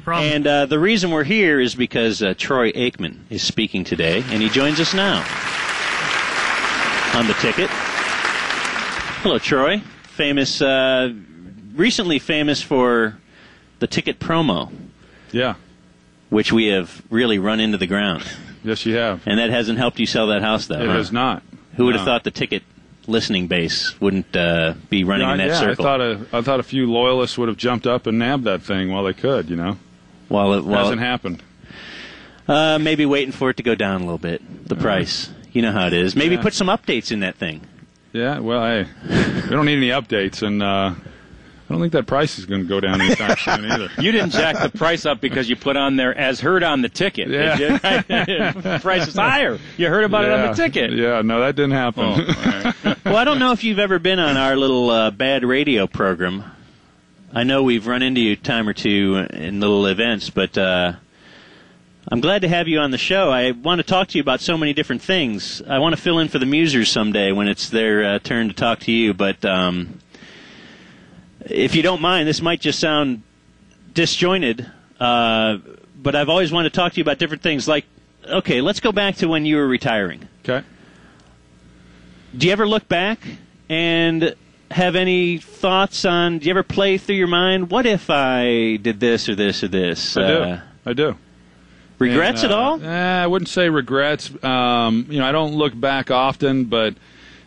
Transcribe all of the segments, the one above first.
problem. And the reason we're here is because Troy Aikman is speaking today, and he joins us now on the ticket. Hello, Troy. Recently famous for the ticket promo. Yeah. Which we have really run into the ground. Yes, you have. And that hasn't helped you sell that house, though. It has not. Who would have thought the ticket listening base wouldn't be running in that circle? I thought a few loyalists would have jumped up and nabbed that thing while they could, you know. Well, it hasn't happened. Maybe waiting for it to go down a little bit, the price. You know how it is. Maybe put some updates in that thing. Yeah, well, hey, we don't need any updates, and I don't think that price is going to go down anytime soon either. You didn't jack the price up because you put on there as heard on the ticket, did you? Price is higher. You heard about it on the ticket. Yeah, no, that didn't happen. Oh, all right. Well, I don't know if you've ever been on our little bad radio program. I know we've run into you a time or two in little events, but I'm glad to have you on the show. I want to talk to you about so many different things. I want to fill in for the Musers someday when it's their turn to talk to you, but if you don't mind, this might just sound disjointed, but I've always wanted to talk to you about different things. Like, okay, let's go back to when you were retiring. Okay. Do you ever look back and have any thoughts on, do you ever play through your mind, what if I did this or this or this? I do. Regrets at all? I wouldn't say regrets. I don't look back often, but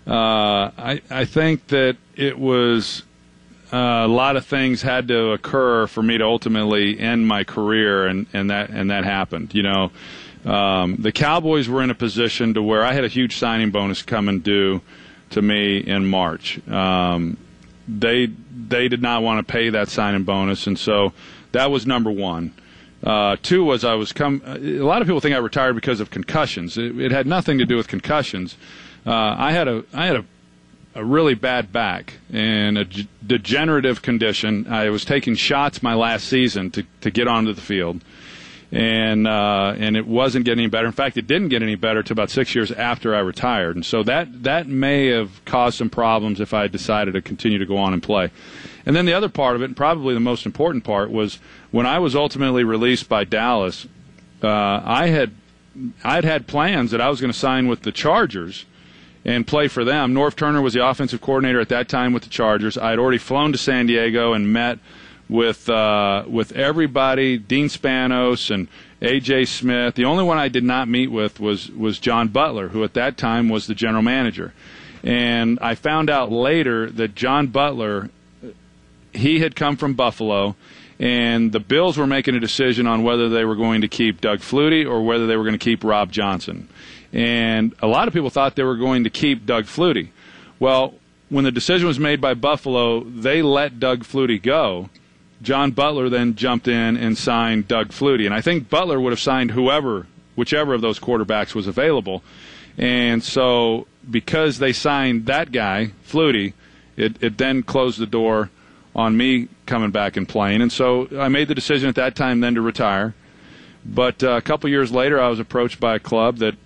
I think that it was a lot of things had to occur for me to ultimately end my career, and that happened. You know, the Cowboys were in a position to where I had a huge signing bonus coming due to me in March. They did not want to pay that signing bonus, and so that was number one. Two was a lot of people think I retired because of concussions. It had nothing to do with concussions. I had a really bad back and a degenerative condition. I was taking shots my last season to get onto the field, and it wasn't getting any better. In fact, it didn't get any better until about 6 years after I retired. And so that may have caused some problems if I had decided to continue to go on and play. And then the other part of it, and probably the most important part, was when I was ultimately released by Dallas, I'd had plans that I was going to sign with the Chargers and play for them. Norv Turner was the offensive coordinator at that time with the Chargers. I had already flown to San Diego and met with everybody, Dean Spanos and A.J. Smith. The only one I did not meet with was John Butler, who at that time was the general manager. And I found out later that John Butler, he had come from Buffalo, and the Bills were making a decision on whether they were going to keep Doug Flutie or whether they were going to keep Rob Johnson. And a lot of people thought they were going to keep Doug Flutie. Well, when the decision was made by Buffalo, they let Doug Flutie go. John Butler then jumped in and signed Doug Flutie. And I think Butler would have signed whichever of those quarterbacks was available. And so because they signed that guy, Flutie, it then closed the door on me coming back and playing. And so I made the decision at that time then to retire. But a couple years later, I was approached by a club that,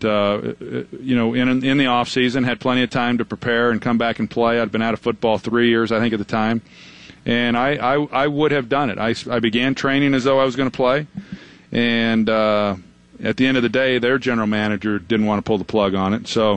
in the off season had plenty of time to prepare and come back and play. I'd been out of football 3 years, I think, at the time, and I would have done it. I began training as though I was going to play, and at the end of the day, their general manager didn't want to pull the plug on it, so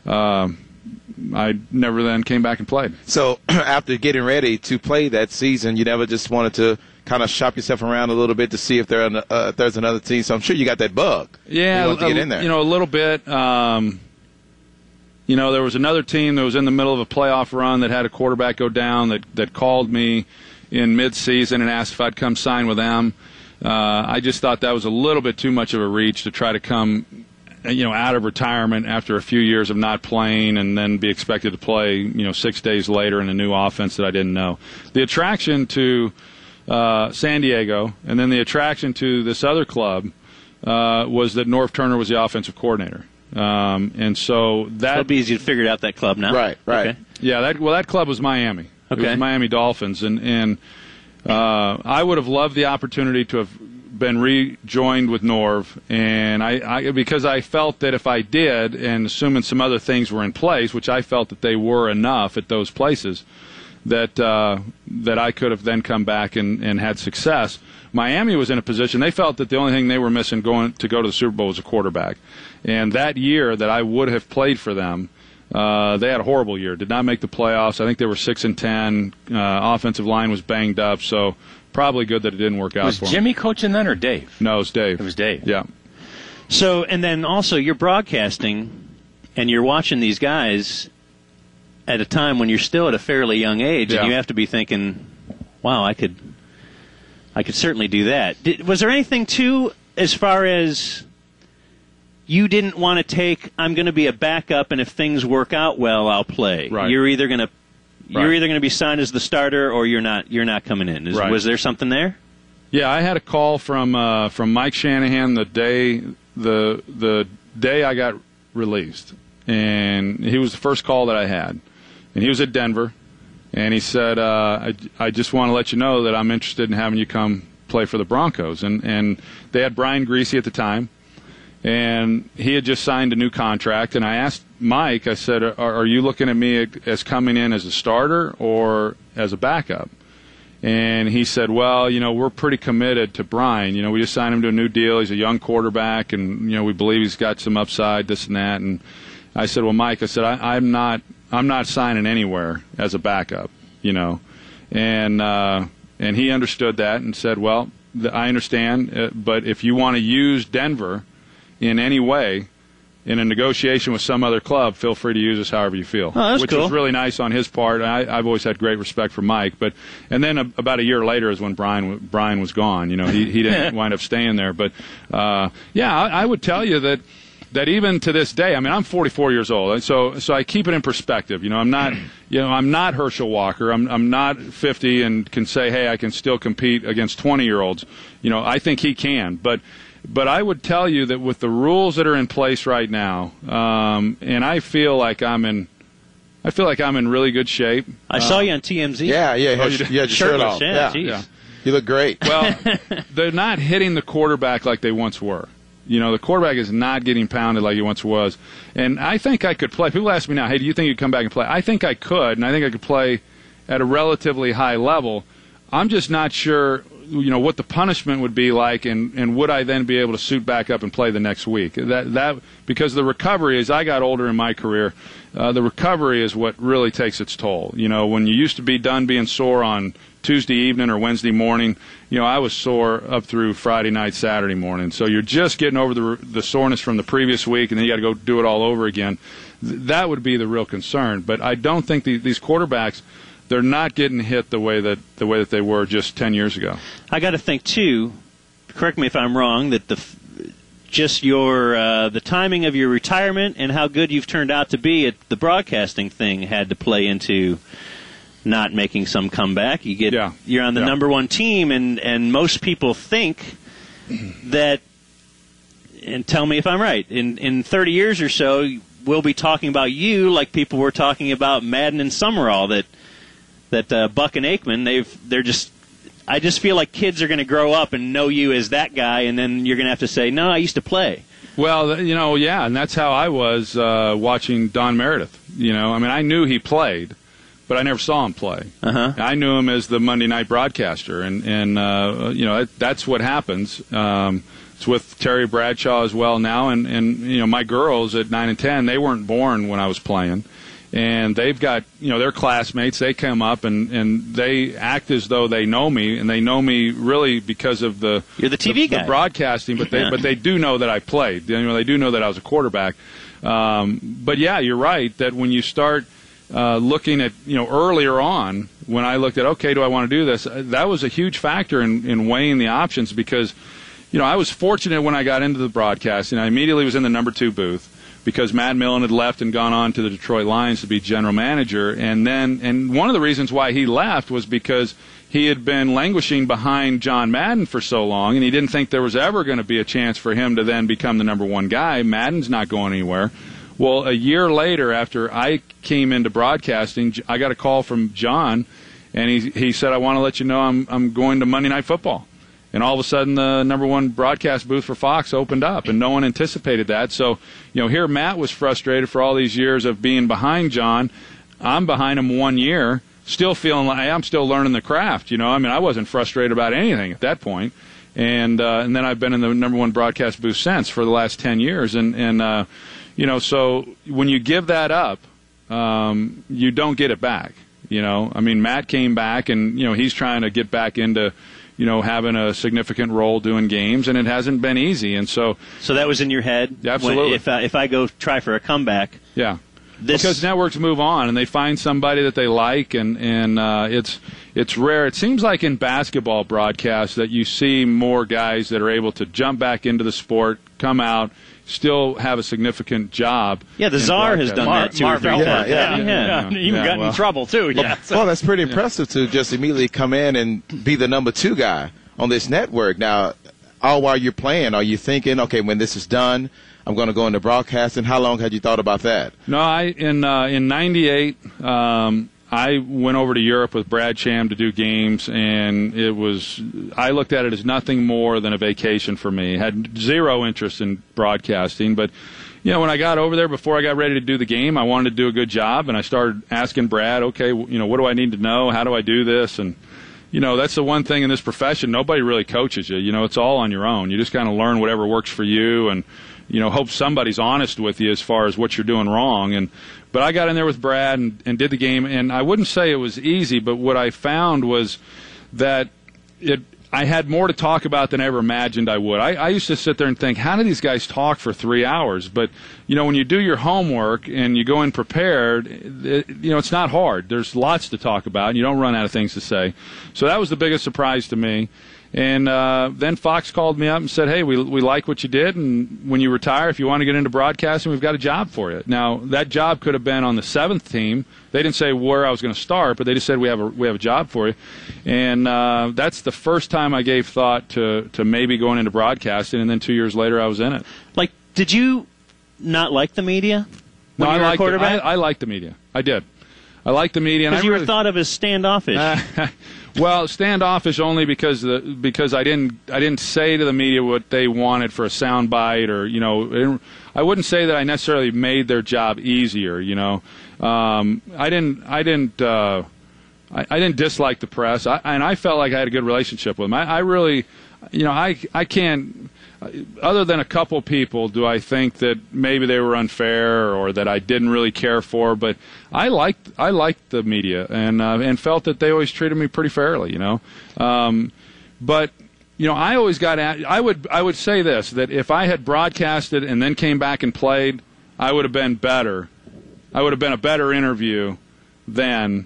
I never then came back and played. So after getting ready to play that season, you never just wanted to kind of shop yourself around a little bit to see if there's another team. So I'm sure you got that bug. Yeah, to get in there. A little bit. There was another team that was in the middle of a playoff run that had a quarterback go down that called me in mid-season and asked if I'd come sign with them. I just thought that was a little bit too much of a reach to try to come, out of retirement after a few years of not playing and then be expected to play, 6 days later in a new offense that I didn't know. The attraction to San Diego, and then the attraction to this other club was that Norv Turner was the offensive coordinator, and so it'll be easy to figure out that club now. Right. Okay. Yeah, that club was Miami. Okay. It was Miami Dolphins, and I would have loved the opportunity to have been rejoined with Norv, and because I felt that if I did, and assuming some other things were in place, which I felt that they were enough at those places, that I could have then come back and had success. Miami was in a position, they felt that the only thing they were missing to go to the Super Bowl was a quarterback. And that year that I would have played for them, they had a horrible year. Did not make the playoffs. I think they were 6-10. Offensive line was banged up, so probably good that it didn't work out for them. Was Jimmy coaching then or Dave? No, it was Dave. It was Dave. Yeah. So, and then also you're broadcasting and you're watching these guys at a time when you're still at a fairly young age, and you have to be thinking, wow, I could certainly do that. Was there anything, too, as far as you didn't want to take, I'm going to be a backup, and if things work out well, I'll play. Right. You're either going to be signed as the starter, or you're not coming in. Was there something there? Yeah, I had a call from Mike Shanahan the day I got released, and he was the first call that I had, and he was at Denver, and he said, I just want to let you know that I'm interested in having you come play for the Broncos, and they had Brian Griese at the time. And he had just signed a new contract, and I asked Mike, I said, are you looking at me as coming in as a starter or as a backup? And he said, well, we're pretty committed to Brian. We just signed him to a new deal. He's a young quarterback, and, we believe he's got some upside, this and that. And I said, well, Mike, I said, I'm not signing anywhere as a backup, And he understood that and said, well, I understand, but if you want to use Denver in any way in a negotiation with some other club, feel free to use us however you feel. Oh, that's which cool. was really nice on his part. I've always had great respect for Mike. And then about a year later is when Brian was gone. He didn't wind up staying there. But I would tell you that even to this day, I mean, I'm 44 years old, so I keep it in perspective. I'm not Herschel Walker. I'm not 50 and can say, hey, I can still compete against 20-year-olds. I think he can, But I would tell you that with the rules that are in place right now, and I feel like I'm in really good shape. I saw you on TMZ. Yeah, you had your shirt off. Yeah. You look great. Well, they're not hitting the quarterback like they once were. The quarterback is not getting pounded like he once was. And I think I could play. People ask me now, hey, do you think you'd come back and play? I think I could, and I think I could play at a relatively high level. I'm just not sure what the punishment would be like, and would I then be able to suit back up and play the next week? That because the recovery, as I got older in my career, the recovery is what really takes its toll. When you used to be done being sore on Tuesday evening or Wednesday morning, I was sore up through Friday night, Saturday morning. So you're just getting over the soreness from the previous week, and then you got to go do it all over again. That would be the real concern. But I don't think these quarterbacks, they're not getting hit the way that they were just 10 years ago. I got to think too. Correct me if I'm wrong. That the timing of your retirement and how good you've turned out to be at the broadcasting thing had to play into not making some comeback. You're on the number one team, and most people think that. And tell me if I'm right. In 30 years or so, we'll be talking about you like people were talking about Madden and Summerall. That Buck and Aikman, I just feel like kids are going to grow up and know you as that guy, and then you're going to have to say, no, I used to play. Well, and that's how I was watching Don Meredith. I knew he played, but I never saw him play. Uh-huh. I knew him as the Monday night broadcaster, and that's what happens. It's with Terry Bradshaw as well now, and my girls at 9 and 10, they weren't born when I was playing. And they've got, their classmates, they come up and they act as though they know me, and they know me really because of You're the TV guy. The broadcasting, but they do know that I played. They do know that I was a quarterback. But yeah, you're right that when you start looking at, earlier on, when I looked at, okay, do I want to do this? That was a huge factor in weighing the options because, I was fortunate when I got into the broadcasting. I immediately was in the number 2 booth, because Matt Millen had left and gone on to the Detroit Lions to be general manager. And one of the reasons why he left was because he had been languishing behind John Madden for so long, and he didn't think there was ever going to be a chance for him to then become the number 1 guy. Madden's not going anywhere. Well, a year later, after I came into broadcasting, I got a call from John, and he said, I want to let you know I'm going to Monday Night Football. And all of a sudden, the number 1 broadcast booth for Fox opened up, and no one anticipated that. So, here Matt was frustrated for all these years of being behind John. I'm behind him 1 year. still feeling like I'm still learning the craft. You know, I mean, I wasn't frustrated about anything at that point. And then I've been in the number one broadcast booth since for the last 10 years. And you know, so when you give that up, you don't get it back. You know, I mean, Matt came back, and you know, he's trying to get back into, you know, having a significant role doing games, and it hasn't been easy. And so that was in your head. Absolutely. If I go try for a comeback, yeah. Because networks move on and they find somebody that they like, and it's rare. It seems like in basketball broadcasts that you see more guys that are able to jump back into the sport, come out, still have a significant job. Yeah, the Czar has done that too. Yeah. Even got in trouble too. Yeah. Well, that's pretty impressive to just immediately come in and be the number 2 guy on this network. Now, all while you're playing, are you thinking, okay, when this is done, I'm going to go into broadcasting? How long had you thought about that? No, in '98, I went over to Europe with Brad Sham to do games, and I looked at it as nothing more than a vacation for me. Had zero interest in broadcasting, but you know, when I got over there, before I got ready to do the game, I wanted to do a good job, and I started asking Brad, okay, you know, what do I need to know? How do I do this? And you know, that's the one thing in this profession, nobody really coaches you. You know, it's all on your own. You just kind of learn whatever works for you, and you know, hope somebody's honest with you as far as what you're doing wrong. But I got in there with Brad and did the game, and I wouldn't say it was easy, but what I found was that I had more to talk about than I ever imagined I would. I used to sit there and think, how do these guys talk for 3 hours? But, you know, when you do your homework and you go in prepared, you know, it's not hard. There's lots to talk about, and you don't run out of things to say. So that was the biggest surprise to me. And then Fox called me up and said, hey, we like what you did, and when you retire, if you want to get into broadcasting, we've got a job for you. Now, that job could have been on the 7th team. They didn't say where I was going to start, but they just said, we have a job for you. And that's the first time I gave thought to maybe going into broadcasting, and then 2 years later I was in it. Like, did you not like the media when you were a quarterback? I liked the media. I did. I liked the media. Because you were thought of as standoffish. Well, standoffish only because I didn't say to the media what they wanted for a soundbite, or you know, I wouldn't say that I necessarily made their job easier. You know, I didn't dislike the press, and I felt like I had a good relationship with them. I really, you know, I can't. Other than a couple people, do I think that maybe they were unfair or that I didn't really care for? But I liked the media and felt that they always treated me pretty fairly, you know. But you know, I always got at. I would say this, that if I had broadcasted and then came back and played, I would have been better. I would have been a better interview than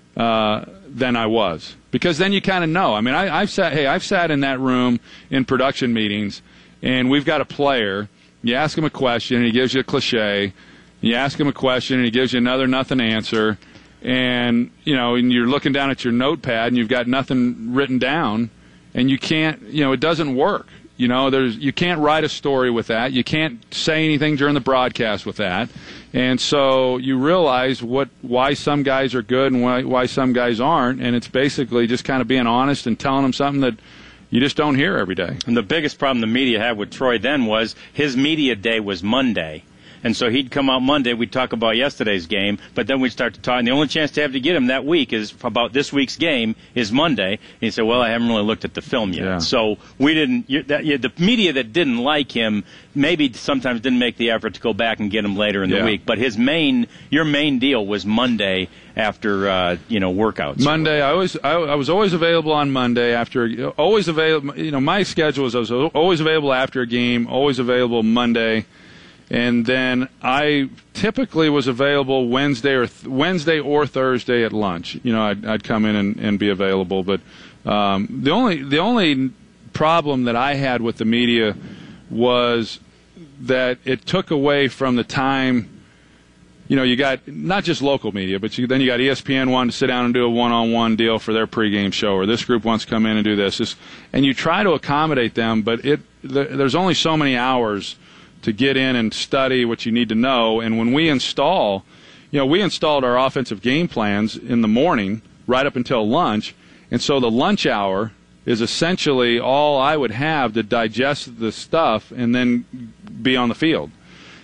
I was, because then you kind of know. I mean, I've sat in that room in production meetings. And we've got a player, you ask him a question, and he gives you a cliche. You ask him a question, and he gives you another nothing answer. And, you know, and you're looking down at your notepad, and you've got nothing written down, and you can't, you know, it doesn't work. You know, you can't write a story with that. You can't say anything during the broadcast with that. And so you realize why some guys are good and why some guys aren't, and it's basically just kind of being honest and telling them something that you just don't hear every day. And the biggest problem the media had with Troy then was his media day was Monday. And so he'd come out Monday, we'd talk about yesterday's game, but then we'd start to talk, and the only chance to have to get him that week is about this week's game is Monday. And he said, well, I haven't really looked at the film yet. Yeah. So we didn't, the media that didn't like him maybe sometimes didn't make the effort to go back and get him later in the week. But your main deal was Monday after, workouts. Monday, I was always available on Monday always available, you know, my schedule was I was always available after a game, always available Monday. And then I typically was available Wednesday or Thursday at lunch. You know, I'd come in and be available. But the only problem that I had with the media was that it took away from the time. You know, you got not just local media, but then you got ESPN wanting to sit down and do a one-on-one deal for their pregame show, or this group wants to come in and do this, and you try to accommodate them, but there's only so many hours to get in and study what you need to know. And when we installed our offensive game plans in the morning right up until lunch, and so the lunch hour is essentially all I would have to digest the stuff and then be on the field.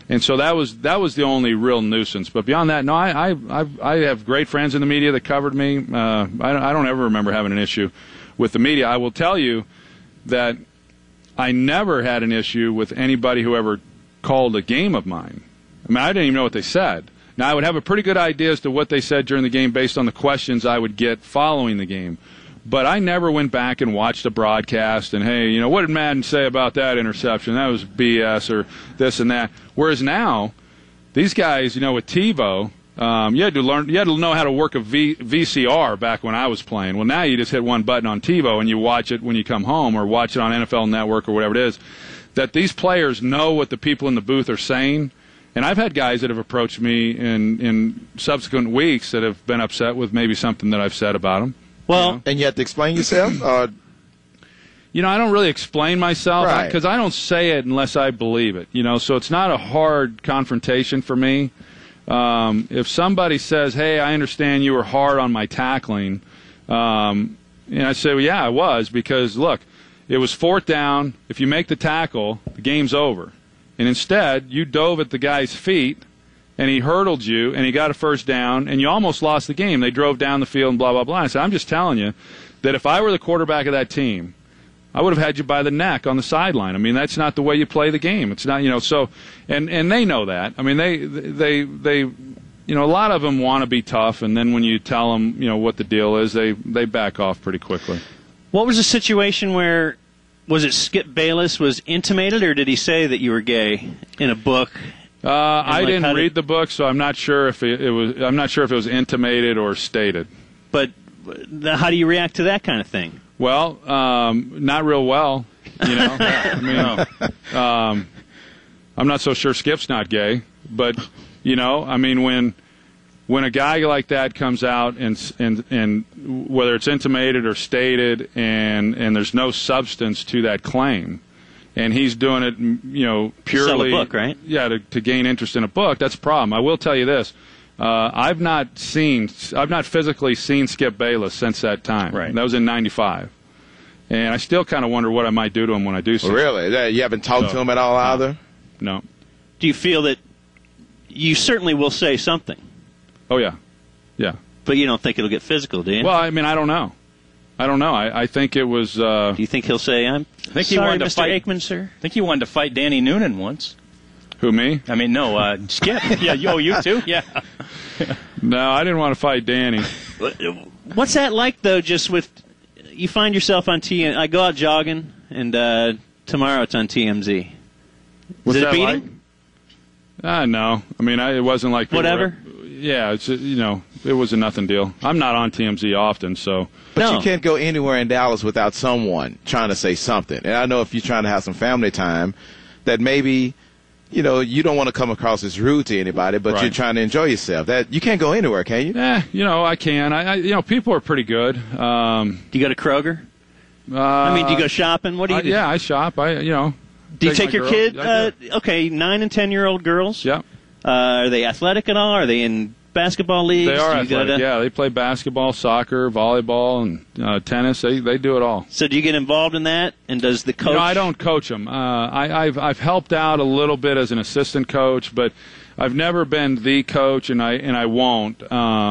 And so that was the only real nuisance. But beyond that, no, I have great friends in the media that covered me. I don't ever remember having an issue with the media. I will tell you that I never had an issue with anybody who ever called a game of mine. I mean, I didn't even know what they said. Now, I would have a pretty good idea as to what they said during the game based on the questions I would get following the game. But I never went back and watched a broadcast and, hey, what did Madden say about that interception? That was BS or this and that. Whereas now, these guys, with TiVo, you had to know how to work a VCR back when I was playing. Well, now you just hit one button on TiVo and you watch it when you come home or watch it on NFL Network or whatever it is. That these players know what the people in the booth are saying. And I've had guys that have approached me in subsequent weeks that have been upset with maybe something that I've said about them. Well, and you have to explain yourself? I don't really explain myself because I don't say it unless I believe it. So it's not a hard confrontation for me. If somebody says, hey, I understand you were hard on my tackling, and I say, well, yeah, I was, because, look, it was 4th down. If you make the tackle, the game's over. And instead, you dove at the guy's feet, and he hurdled you, and he got a first down, and you almost lost the game. They drove down the field and blah, blah, blah. And I said, I'm just telling you that if I were the quarterback of that team, I would have had you by the neck on the sideline. I mean, that's not the way you play the game. It's not, so, and they know that. I mean, they a lot of them want to be tough, and then when you tell them, what the deal is, they back off pretty quickly. What was the situation where, was it Skip Bayless was intimated, or did he say that you were gay in a book? I didn't read the book, so I'm not sure if it was. I'm not sure if it was intimated or stated. But how do you react to that kind of thing? Well, not real well. I mean, I'm not so sure Skip's not gay, but I mean, when a guy like that comes out and whether it's intimated or stated and there's no substance to that claim, and he's doing it, purely sell a book, right? Yeah, to gain interest in a book, that's a problem. I will tell you this. I've not physically seen Skip Bayless since that time. Right. That was in '95. And I still kind of wonder what I might do to him when I do see him. Really? You haven't talked to him at all either? No. Do you feel that you certainly will say something? Oh, yeah. Yeah. But you don't think it'll get physical, do you? Well, I mean, I don't know. I think it was... Do you think he'll say, I'm sorry, Mr. Aikman, sir? I think he wanted to fight Danny Noonan once. Who, me? I mean, no, Skip. Yeah, you too? Yeah. No, I didn't want to fight Danny. What's that like, though, just with... You find yourself on TMZ. I go out jogging, and tomorrow it's on TMZ. What's Is it that a beating? Like? No. I mean, it wasn't like... Whatever? Yeah, it's it was a nothing deal. I'm not on TMZ often, so... But you can't go anywhere in Dallas without someone trying to say something. And I know if you're trying to have some family time, that maybe... you don't want to come across as rude to anybody, but you're trying to enjoy yourself. That you can't go anywhere, can you? I can. I people are pretty good. Do you go to Kroger? I mean, do you go shopping? What do you do? Yeah, I shop. Do you take your kid? 9 and 10-year-old girls? Yeah. Are they athletic at all? Are they in basketball leagues? They are athletic. Yeah, they play basketball, soccer, volleyball, and tennis. They do it all. So do you get involved in that? And does the coach? No, I don't coach them. I've helped out a little bit as an assistant coach, but I've never been the coach, and I won't.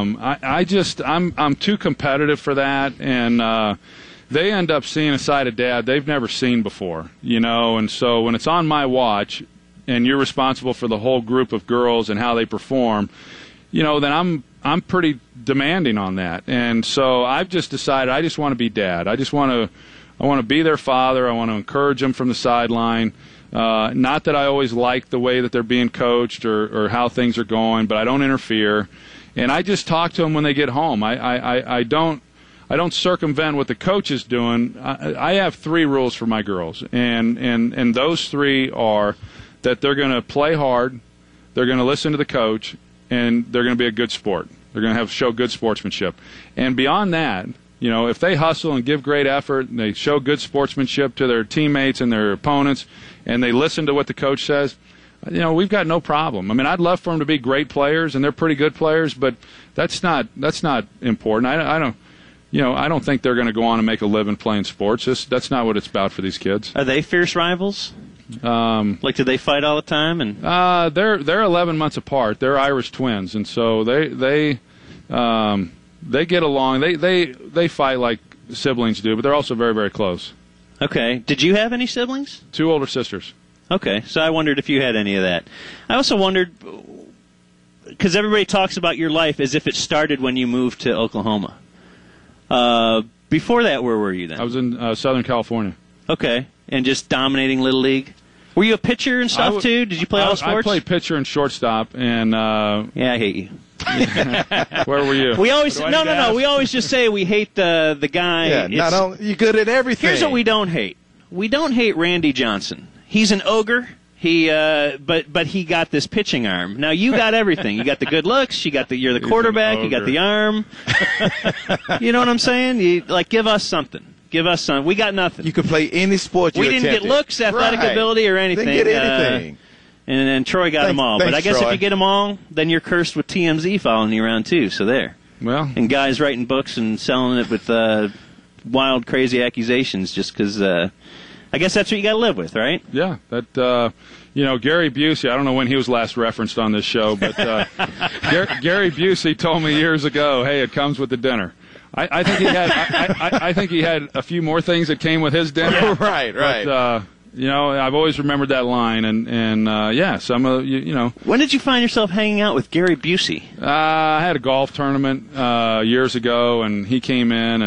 I'm too competitive for that, and they end up seeing a side of Dad they've never seen before. And so when it's on my watch, and you're responsible for the whole group of girls and how they perform, then I'm pretty demanding on that. And so I've just decided I just want to be Dad. I want to be their father. I want to encourage them from the sideline. Not that I always like the way that they're being coached or how things are going, but I don't interfere. And I just talk to them when they get home. I don't circumvent what the coach is doing. I have 3 rules for my girls, and those 3 are that they're going to play hard, they're going to listen to the coach, and they're going to be a good sport. They're going to show good sportsmanship. And beyond that, if they hustle and give great effort, and they show good sportsmanship to their teammates and their opponents, and they listen to what the coach says, we've got no problem. I mean, I'd love for them to be great players, and they're pretty good players, but that's not important. I don't think they're going to go on and make a living playing sports. That's not what it's about for these kids. Are they fierce rivals? Like, do they fight all the time? And They're 11 months apart. They're Irish twins, and so they get along. They fight like siblings do, but they're also very, very close. Okay. Did you have any siblings? 2 older sisters. Okay, so I wondered if you had any of that. I also wondered, because everybody talks about your life as if it started when you moved to Oklahoma. Before that, where were you then? I was in Southern California. Okay, and just dominating Little League? Were you a pitcher and stuff, too? Did you play all sports? I played pitcher and shortstop, and... yeah, I hate you. Where were you? We always no. We always just say we hate the guy. Yeah, you're good at everything. Here's what we don't hate. We don't hate Randy Johnson. He's an ogre. But he got this pitching arm. Now you got everything. You got the good looks. You're the quarterback. You got the arm. You know what I'm saying? Give us something. Give us something. We got nothing. You could play any sport you We didn't attempted. get looks, athletic ability, or anything. Didn't get anything. And Troy got them all. But I guess Troy. if you get them all, then you're cursed with TMZ following you around too. So there. Well, and guys writing books and selling it with wild, crazy accusations just because. I guess that's what you got to live with, right? Yeah. That Gary Busey. I don't know when he was last referenced on this show, but Gary Busey told me years ago, "Hey, it comes with the dinner." I think he had. I think he had a few more things that came with his dinner. Yeah. Right. But, I've always remembered that line, and some of When did you find yourself hanging out with Gary Busey? I had a golf tournament years ago, and he came in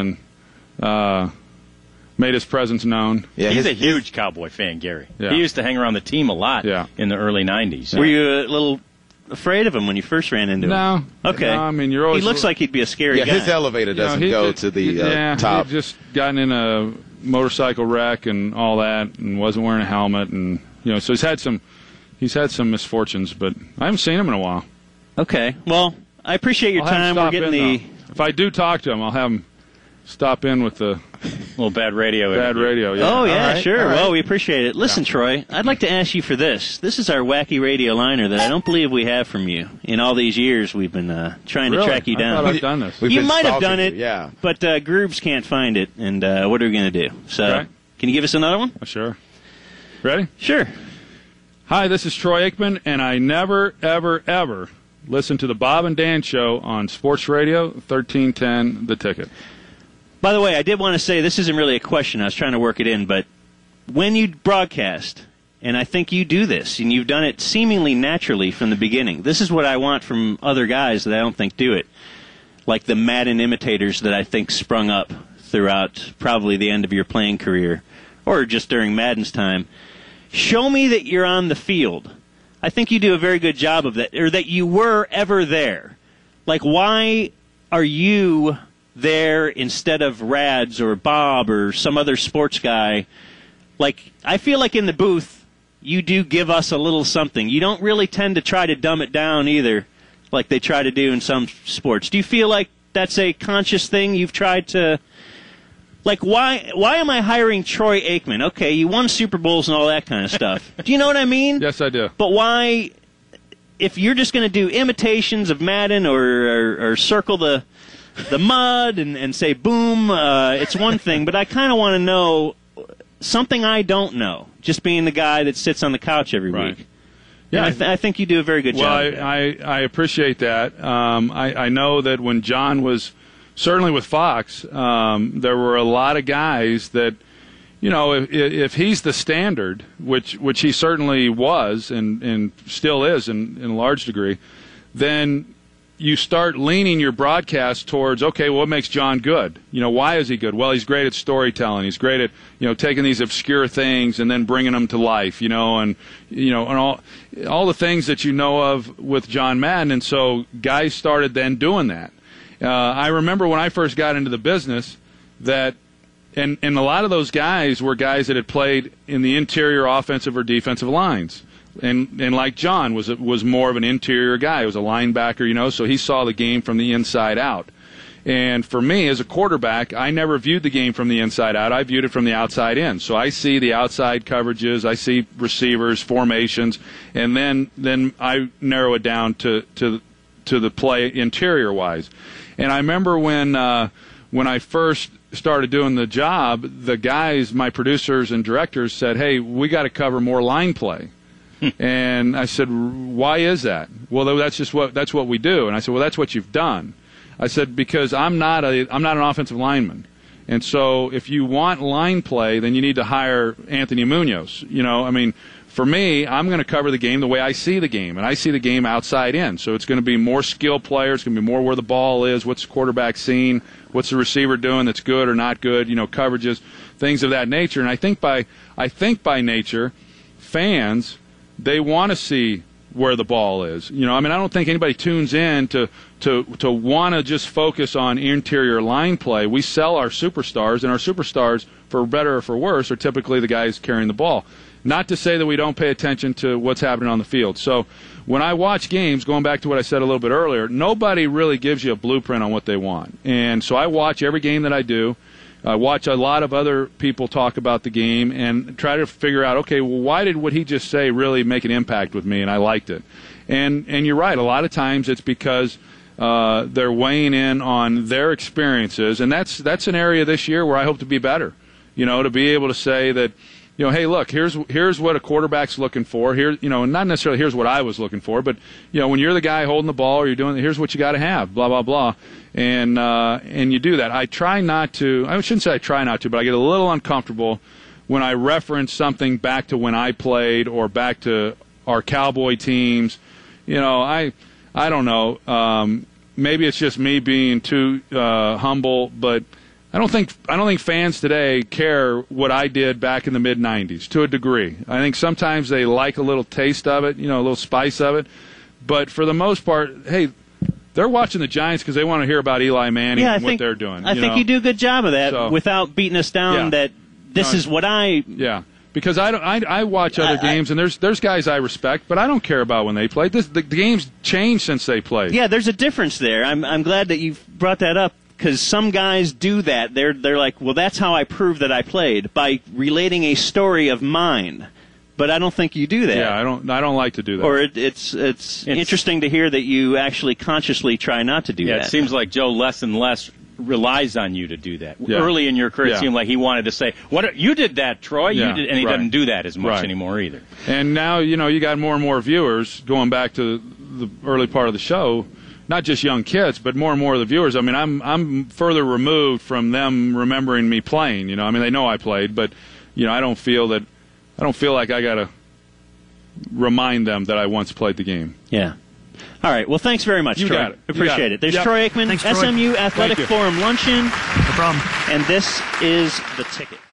and made his presence known. Yeah, he's a huge Cowboy fan, Gary. Yeah. He used to hang around the team a lot in the early 90s. Were you a little afraid of him when you first ran into him? No. Okay. No, I mean, you're always... He looks like he'd be a scary guy. His elevator doesn't go to the top. He'd just gotten in a motorcycle wreck and all that, and wasn't wearing a helmet, and so he's had some misfortunes, but I haven't seen him in a while. Okay. Well, I appreciate your time. We're getting If I do talk to him, I'll have him stop in with the little bad radio. Bad radio, yeah. Oh, yeah, right, sure. all right. Well, we appreciate it. Listen, Troy, I'd like to ask you for this. This is our wacky radio liner that I don't believe we have from you. In all these years, we've been trying to track you down. I thought I've done this. You might have done it, yeah. but Groobs can't find it, and what are we going to do? So, Okay. Can you give us another one? Sure. Ready? Sure. Hi, this is Troy Aikman, and I never, ever, ever listen to the Bob and Dan Show on Sports Radio 1310 The Ticket. By the way, I did want to say, this isn't really a question, I was trying to work it in, but when you broadcast, and I think you do this, and you've done it seemingly naturally from the beginning, this is what I want from other guys that I don't think do it, like the Madden imitators that I think sprung up throughout probably the end of your playing career, or just during Madden's time. Show me that you're on the field. I think you do a very good job of that, or that you were ever there. Like, why are you there instead of Rads or Bob or some other sports guy? Like, I feel like in the booth, you do give us a little something. You don't really tend to try to dumb it down either, like they try to do in some sports. Do you feel like that's a conscious thing you've tried to... Like, why am I hiring Troy Aikman? Okay, you won Super Bowls and all that kind of stuff. Do you know what I mean? Yes, I do. But why, if you're just going to do imitations of Madden or circle the mud and say boom, it's one thing. But I kind of want to know something I don't know, just being the guy that sits on the couch every week. Yeah, I think you do a very good job. Well, I appreciate that. I know that when John was... Certainly with Fox, there were a lot of guys that, if he's the standard, which he certainly was and still is in a large degree, then you start leaning your broadcast towards, okay, well, what makes John good? Why is he good? Well, he's great at storytelling. He's great at, taking these obscure things and then bringing them to life, and all the things that you know of with John Madden. And so guys started then doing that. I remember when I first got into the business that, and a lot of those guys were guys that had played in the interior offensive or defensive lines. And like John was more of an interior guy. He was a linebacker, so he saw the game from the inside out. And for me, as a quarterback, I never viewed the game from the inside out. I viewed it from the outside in. So I see the outside coverages, I see receivers, formations, and then I narrow it down to the play interior-wise. And I remember when when I first started doing the job, the guys, my producers and directors, said, "Hey, we got to cover more line play." And I said, "Why is that?" "Well, that's what we do." And I said, "Well, that's what you've done." I said, "Because I'm not an offensive lineman. And so if you want line play, then you need to hire Anthony Munoz. For me, I'm going to cover the game the way I see the game, and I see the game outside in. So it's going to be more skill players, it's going to be more where the ball is, what's the quarterback seeing, what's the receiver doing that's good or not good, coverages, things of that nature. And I think by nature, fans, they want to see where the ball is. I don't think anybody tunes in to want to just focus on interior line play. We sell our superstars, and our superstars, for better or for worse, are typically the guys carrying the ball. Not to say that we don't pay attention to what's happening on the field. So when I watch games, going back to what I said a little bit earlier, nobody really gives you a blueprint on what they want. And so I watch every game that I do. I watch a lot of other people talk about the game and try to figure out, okay, well, why did what he just say really make an impact with me, and I liked it. And you're right, a lot of times it's because they're weighing in on their experiences, and that's an area this year where I hope to be better, to be able to say that, hey, look, here's what a quarterback's looking for. Here, not necessarily here's what I was looking for, but when you're the guy holding the ball or you're doing, here's what you got to have, blah blah blah, and you do that. I try not to. I shouldn't say I try not to, but I get a little uncomfortable when I reference something back to when I played or back to our Cowboy teams. I don't know. Maybe it's just me being too humble, but I don't think fans today care what I did back in the mid-'90s to a degree. I think sometimes they like a little taste of it, a little spice of it. But for the most part, hey, they're watching the Giants because they want to hear about Eli Manning and what they're doing. I think you do a good job of that without beating us down that this is what I... Yeah, because I watch other games, and there's guys I respect, but I don't care about when they play. The game's changed since they played. Yeah, there's a difference there. I'm glad that you brought that up. Because some guys do that. They're like, well, that's how I prove that I played, by relating a story of mine. But I don't think you do that. Yeah, I don't like to do that. Or it's interesting to hear that you actually consciously try not to do that. Yeah, it seems like Joe less and less relies on you to do that. Yeah. Early in your career, it seemed like he wanted to say, you did that, Troy. Yeah, you did, and he doesn't do that as much anymore either. And now, you got more and more viewers, going back to the early part of the show, not just young kids, but more and more of the viewers. I mean, I'm further removed from them remembering me playing. They know I played, but I don't feel like I got to remind them that I once played the game. Yeah. All right. Well, thanks very much, Troy. Got it. Appreciate it. There's Troy Aikman, Thanks, Troy. SMU Athletic Forum Luncheon. No problem. And this is The Ticket.